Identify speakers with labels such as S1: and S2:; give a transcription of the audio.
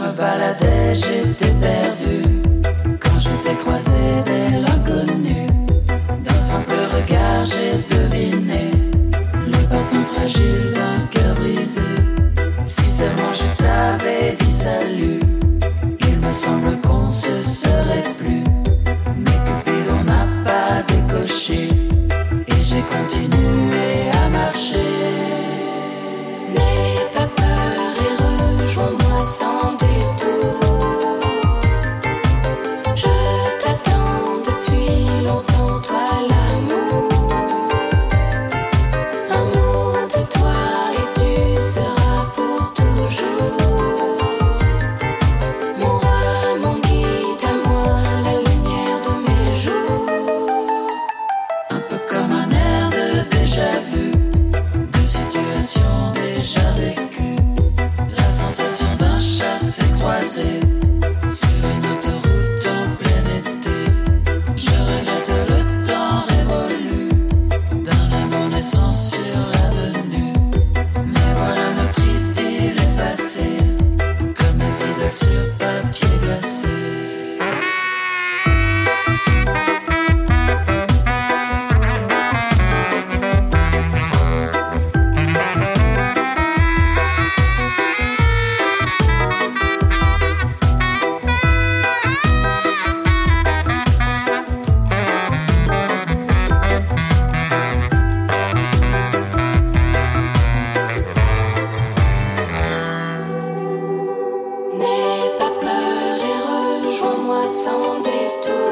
S1: me baladais, j'étais perdu. Quand je t'ai croisé, belle inconnue, d'un simple regard j'ai deviné le parfum fragile d'un cœur brisé. Si seulement je t'avais dit salut, il me semble qu'on se serait plus. Mais Cupidon n'a pas décoché et j'ai continué à marcher.
S2: N'aie pas peur et rejoins-moi sans détour. Je t'attends depuis longtemps, toi l'amour. Un mot de toi et tu seras pour toujours. Mon roi, mon guide à moi, la lumière de mes jours.
S1: Un peu comme un air de déjà-vu, de situation déjà vécue. La sensation d'un chassé-croisé sur une autoroute en plein été. Je regrette le temps révolu d'un amour naissant sur l'avenue. Mais voilà notre idylle effacée, comme nos idoles sur papier glacé.
S2: N'aie pas peur et rejoins-moi sans détour.